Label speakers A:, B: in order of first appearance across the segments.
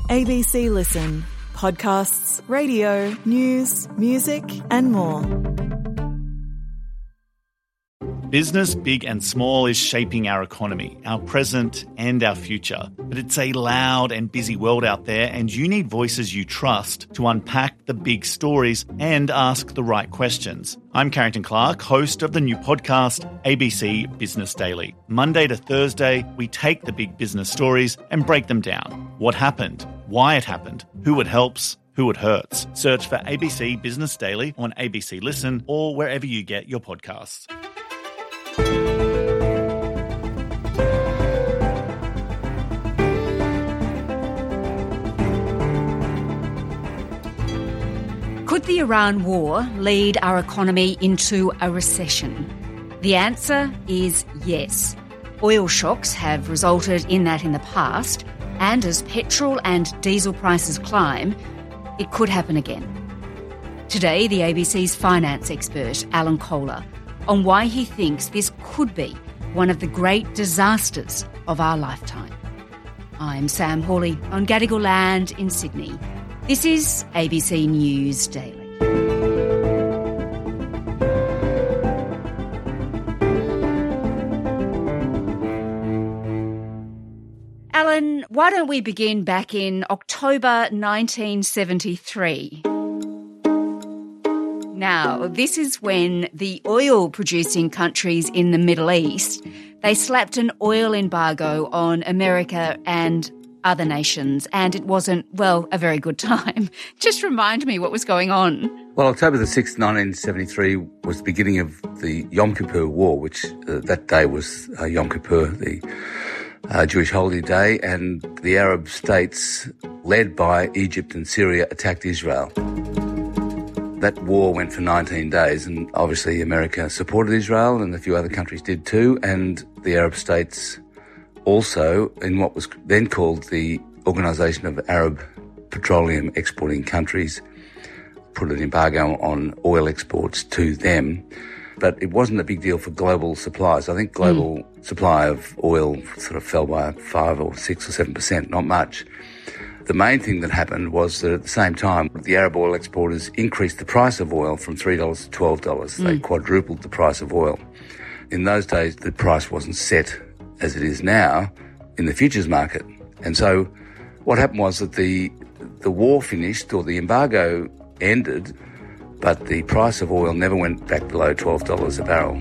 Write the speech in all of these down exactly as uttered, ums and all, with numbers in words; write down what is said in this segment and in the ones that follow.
A: A B C Listen. Podcasts, radio, news, music and more.
B: Business, big and small, is shaping our economy, our present and our future. But it's a loud and busy world out there, and you need voices you trust to unpack the big stories and ask the right questions. I'm Carrington Clark, host of the new podcast, A B C Business Daily. Monday to Thursday, we take the big business stories and break them down. What happened? Why it happened? Who it helps? Who it hurts? Search for A B C Business Daily on A B C Listen or wherever you get your podcasts.
C: Could the Iran war lead our economy into a recession? The answer is yes. Oil shocks have resulted in that in the past, and as petrol and diesel prices climb, it could happen again. Today, the A B C's finance expert, Alan Kohler, on why he thinks this could be one of the great disasters of our lifetime. I'm Sam Hawley on Gadigal land in Sydney. This is A B C News Daily. Alan, why don't we begin back in October nineteen seventy-three? Now, this is when the oil-producing countries in the Middle East, they slapped an oil embargo on America and other nations, and it wasn't, well, a very good time. Just remind me what was going on.
D: Well, October the sixth, nineteen seventy-three was the beginning of the Yom Kippur War, which uh, that day was uh, Yom Kippur, the uh, Jewish holy day, and the Arab states, led by Egypt and Syria, attacked Israel. That war went for nineteen days, and obviously America supported Israel, and a few other countries did too, and the Arab states also, in what was then called the Organisation of Arab Petroleum Exporting Countries, put an embargo on oil exports to them. But it wasn't a big deal for global supplies. I think global mm. supply of oil sort of fell by five or six or seven percent, not much. The main thing that happened was that at the same time, the Arab oil exporters increased the price of oil from three dollars to twelve dollars. Mm. They quadrupled the price of oil. In those days, the price wasn't set as it is now in the futures market. And so what happened was that the the war finished, or the embargo ended, but the price of oil never went back below twelve dollars a barrel.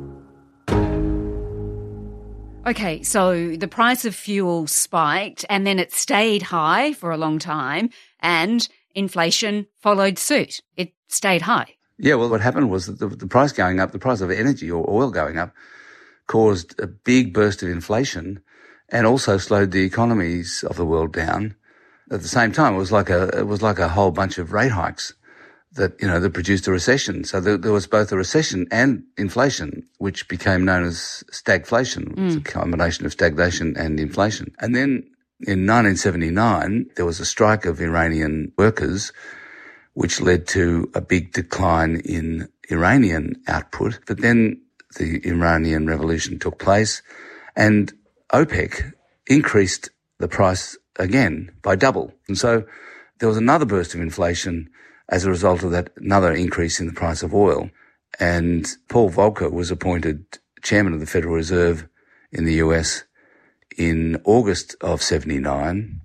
C: Okay, so the price of fuel spiked and then it stayed high for a long time and inflation followed suit. It stayed high.
D: Yeah, well, what happened was that the, the price going up, the price of energy or oil going up, caused a big burst of inflation and also slowed the economies of the world down. At the same time, it was like a it was like a whole bunch of rate hikes that, you know, that produced a recession. So there, there was both a recession and inflation, which became known as stagflation. Mm. It's a combination of stagnation and inflation. And then in nineteen seventy-nine, there was a strike of Iranian workers, which led to a big decline in Iranian output. But then the Iranian Revolution took place, and OPEC increased the price again by double. And so there was another burst of inflation as a result of that, another increase in the price of oil. And Paul Volcker was appointed chairman of the Federal Reserve in the U S in August of seventy-nine.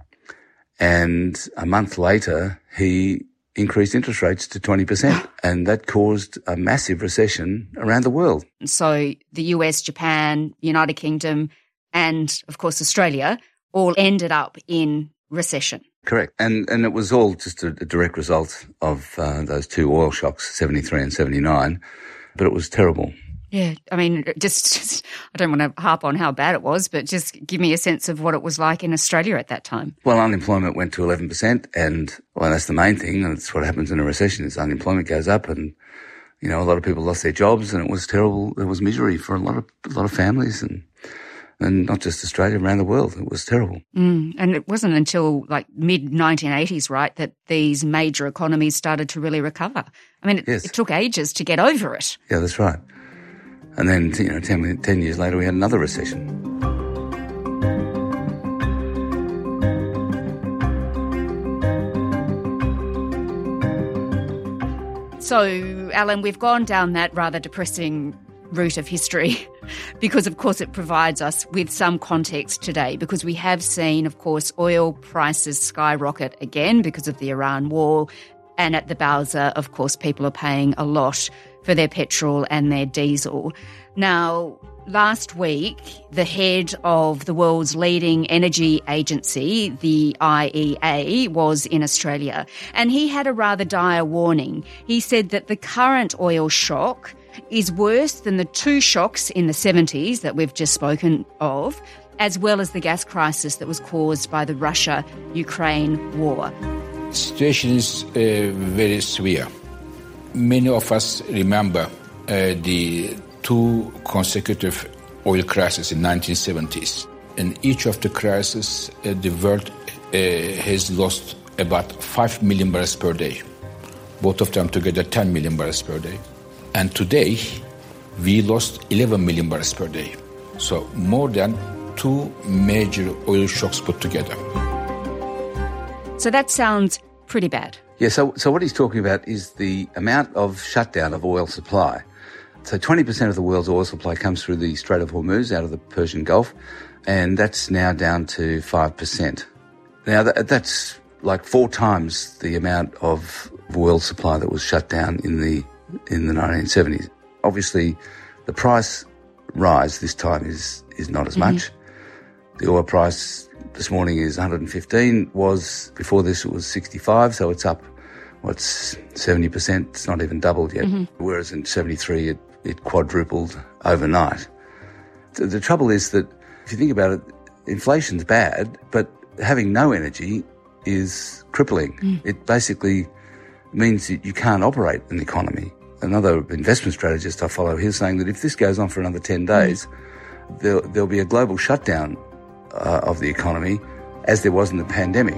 D: And a month later, he increased interest rates to twenty percent, and that caused a massive recession around the world.
C: So the U S, Japan, United Kingdom, and of course Australia all ended up in recession.
D: Correct. And and it was all just a, a direct result of uh, those two oil shocks, seventy-three and seventy-nine, but it was terrible.
C: Yeah, I mean, just, just I don't want to harp on how bad it was, but just give me a sense of what it was like in Australia at that time.
D: Well, unemployment went to eleven percent, and, well, that's the main thing, and that's what happens in a recession, is unemployment goes up, and, you know, a lot of people lost their jobs, and it was terrible. It was misery for a lot of a lot of families, and and not just Australia, around the world. It was terrible.
C: Mm, and it wasn't until like mid nineteen eighties, right, that these major economies started to really recover. I mean, it, yes. it took ages to get over it.
D: Yeah, that's right. And then, you know, ten, ten years later, we had another recession.
C: So, Alan, we've gone down that rather depressing route of history because, of course, it provides us with some context today, because we have seen, of course, oil prices skyrocket again because of the Iran war. And at the Bowser, of course, people are paying a lot for their petrol and their diesel. Now, last week, the head of the world's leading energy agency, the I E A, was in Australia, and he had a rather dire warning. He said that the current oil shock is worse than the two shocks in the seventies that we've just spoken of, as well as the gas crisis that was caused by the Russia-Ukraine war.
E: The situation is uh, very severe. Many of us remember uh, the two consecutive oil crises in nineteen seventies. In each of the crises, uh, the world uh, has lost about five million barrels per day. Both of them together, ten million barrels per day. And today, we lost eleven million barrels per day. So more than two major oil shocks put together.
C: So that sounds pretty bad.
D: Yeah, so, so what he's talking about is the amount of shutdown of oil supply. So twenty percent of the world's oil supply comes through the Strait of Hormuz out of the Persian Gulf, and that's now down to five percent. Now, that, that's like four times the amount of world supply that was shut down in the in the nineteen seventies. Obviously, the price rise this time is, is not as mm-hmm. much. The oil price this morning is one hundred fifteen, was before this it was sixty-five, so it's up, what's seventy percent? It's not even doubled yet. Mm-hmm. Whereas in seventy-three it, it quadrupled overnight. The, the trouble is that if you think about it, inflation's bad, but having no energy is crippling. Mm. It basically means that you can't operate an economy. Another investment strategist I follow, he's saying that if this goes on for another ten days, mm. there, there'll be a global shutdown uh, of the economy as there was in the pandemic.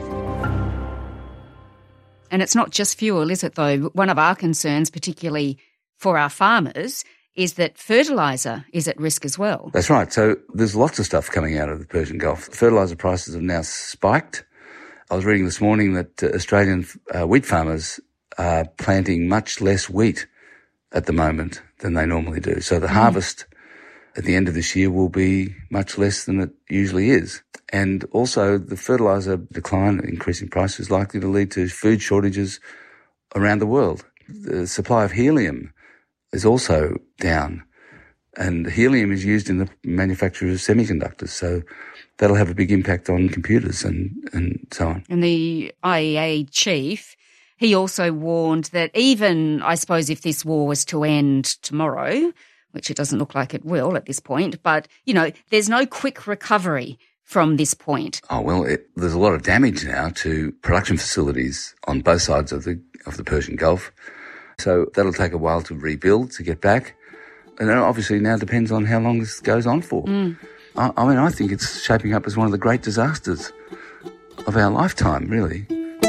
C: And it's not just fuel, is it, though? One of our concerns, particularly for our farmers, is that fertiliser is at risk as well.
D: That's right. So there's lots of stuff coming out of the Persian Gulf. Fertiliser prices have now spiked. I was reading this morning that uh, Australian uh, wheat farmers are planting much less wheat at the moment than they normally do. So the mm. harvest at the end of this year will be much less than it usually is. And also the fertiliser decline, increasing price, is likely to lead to food shortages around the world. The supply of helium is also down, and helium is used in the manufacture of semiconductors, so that'll have a big impact on computers and, and so on.
C: And the I E A chief, he also warned that even, I suppose, if this war was to end tomorrow, which it doesn't look like it will at this point, but, you know, there's no quick recovery from this point.
D: Oh, well, it, there's a lot of damage now to production facilities on both sides of the of the Persian Gulf. So that'll take a while to rebuild, to get back. And it obviously now depends on how long this goes on for. Mm. I, I mean, I think it's shaping up as one of the great disasters of our lifetime, really.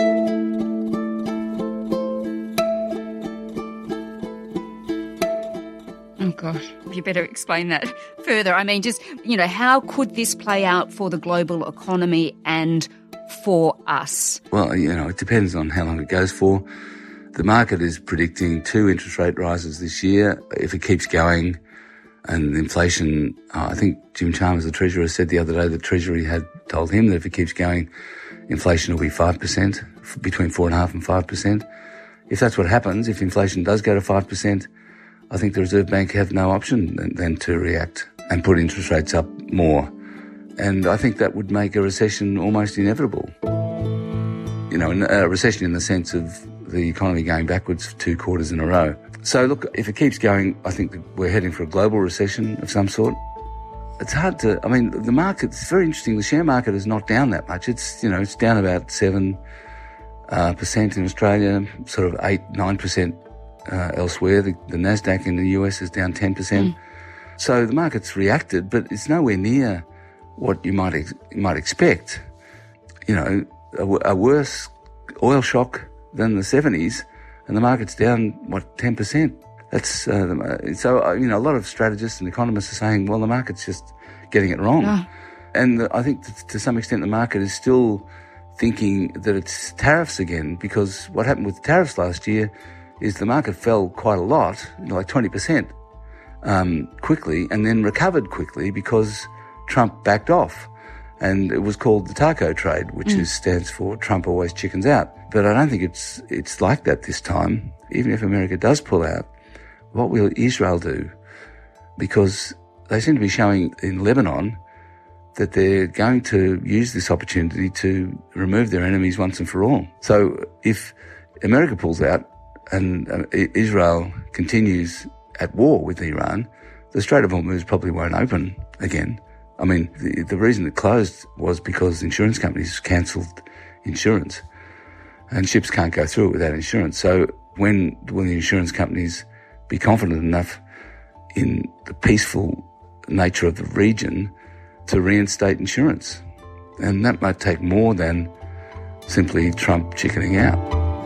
C: Oh, gosh, you better explain that further. I mean, just, you know, how could this play out for the global economy and for us?
D: Well, you know, it depends on how long it goes for. The market is predicting two interest rate rises this year. If it keeps going, and inflation, uh, I think Jim Chalmers, the Treasurer, said the other day the Treasury had told him that if it keeps going, inflation will be five percent, between four point five percent and five percent. If that's what happens, if inflation does go to five percent, I think the Reserve Bank have no option than, than to react and put interest rates up more. And I think that would make a recession almost inevitable. You know, a recession in the sense of the economy going backwards for two quarters in a row. So look, if it keeps going, I think that we're heading for a global recession of some sort. It's hard to, I mean, the market's very interesting. The share market is not down that much. It's, you know, it's down about seven uh, percent in Australia, sort of eight, nine percent uh, elsewhere. The, the Nasdaq in the U S is down ten percent. Mm. So the market's reacted, but it's nowhere near what you might ex- you might expect. You know, a, a worse oil shock than the seventies, and the market's down, what, ten percent. That's, uh, so, uh, you know, a lot of strategists and economists are saying, well, the market's just getting it wrong. Oh. And the, I think that to some extent the market is still thinking that it's tariffs again, because what happened with tariffs last year, is the market fell quite a lot, like twenty percent, um, quickly, and then recovered quickly because Trump backed off. And it was called the taco trade, which mm. is, stands for Trump always chickens out. But I don't think it's it's like that this time. Even if America does pull out, what will Israel do? Because they seem to be showing in Lebanon that they're going to use this opportunity to remove their enemies once and for all. So if America pulls out and uh, Israel continues at war with Iran, the Strait of Hormuz probably won't open again. I mean, the, the reason it closed was because insurance companies cancelled insurance, and ships can't go through it without insurance. So when will the insurance companies be confident enough in the peaceful nature of the region to reinstate insurance? And that might take more than simply Trump chickening out.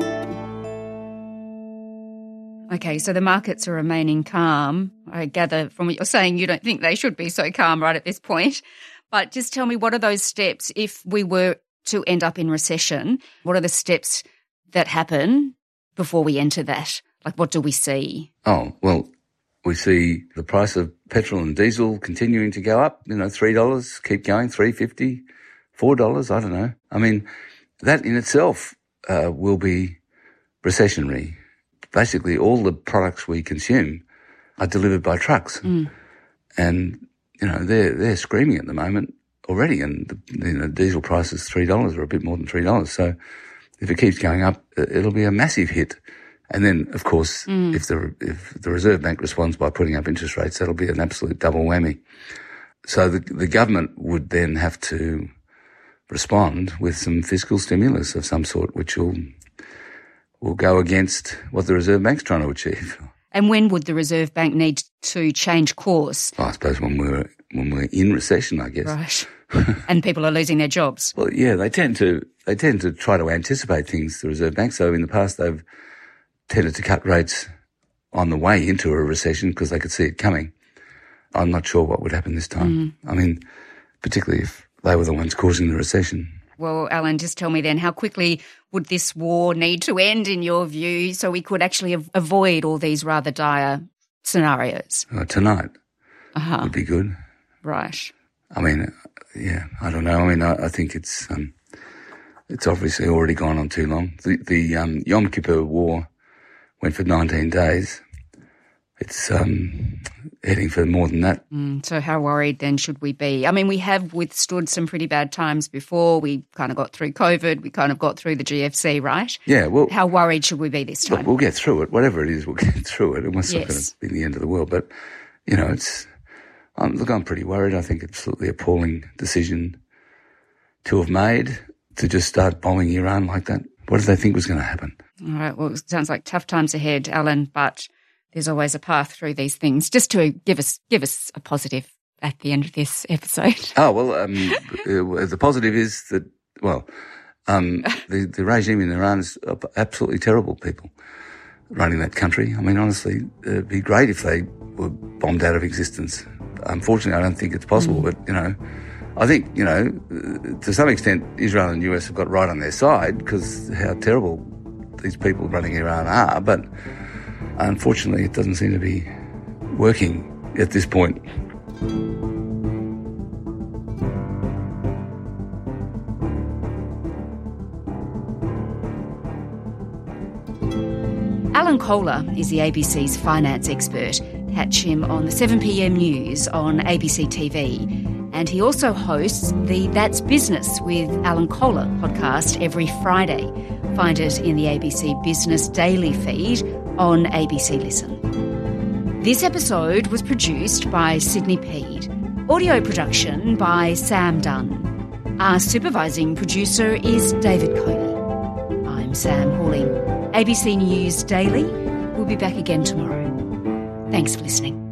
C: Okay, so the markets are remaining calm. I gather from what you're saying you don't think they should be so calm right at this point. But just tell me, what are those steps if we were to end up in recession? What are the steps that happen before we enter that? Like, what do we see?
D: Oh, well, we see the price of petrol and diesel continuing to go up, you know, three dollars, keep going, three dollars fifty, four dollars, I don't know. I mean, that in itself uh, will be recessionary. Basically, all the products we consume are delivered by trucks. Mm. And, you know, they're they're screaming at the moment already. And, the, you know, diesel prices three dollars or a bit more than three dollars. So if it keeps going up, it'll be a massive hit. And then, of course, mm. if the if the Reserve Bank responds by putting up interest rates, that'll be an absolute double whammy. So the the government would then have to respond with some fiscal stimulus of some sort, which will will go against what the Reserve Bank's trying to achieve.
C: And when would the Reserve Bank need to change course?
D: Well, I suppose when we're when we're in recession, I guess.
C: Right. And people are losing their jobs.
D: Well, yeah, they tend to they tend to try to anticipate things, the Reserve Bank. So in the past, they've tended to cut rates on the way into a recession because they could see it coming. I'm not sure what would happen this time. Mm. I mean, particularly if they were the ones causing the recession.
C: Well, Alan, just tell me then, how quickly would this war need to end, in your view, so we could actually av- avoid all these rather dire scenarios?
D: Uh, tonight
C: uh-huh.
D: would be good.
C: Right.
D: I mean, yeah, I don't know. I mean, I, I think it's um, it's obviously already gone on too long. The, the um, Yom Kippur War went for nineteen days. It's um, heading for more than that.
C: Mm, so how worried then should we be? I mean, we have withstood some pretty bad times before. We kind of got through COVID. We kind of got through the G F C, right?
D: Yeah. Well,
C: how worried should we be this time?
D: Look, we'll get through it. Whatever it is, we'll get through it. It's not
C: yes.
D: going to be the end of the world. But, you know, it's um, look, I'm pretty worried. I think it's absolutely appalling decision to have made to just start bombing Iran like that. What did they think was going to happen?
C: All right. Well, it sounds like tough times ahead, Alan, but there's always a path through these things. Just to give us give us a positive at the end of this episode.
D: Oh, well, um, the positive is that, well, um, the, the regime in Iran is absolutely terrible people running that country. I mean, honestly, it'd be great if they were bombed out of existence. Unfortunately, I don't think it's possible, mm. but, you know, I think, you know, to some extent, Israel and the U S have got right on their side because how terrible these people running Iran are, but unfortunately, it doesn't seem to be working at this point.
C: Alan Kohler is the A B C's finance expert. Catch him on the seven p.m. news on A B C T V. And he also hosts the That's Business with Alan Kohler podcast every Friday. Find it in the A B C Business Daily feed on A B C Listen. This episode was produced by Sydney Peed. Audio production by Sam Dunn. Our supervising producer is David Coney. I'm Sam Hawling. A B C News Daily. We'll be back again tomorrow. Thanks for listening.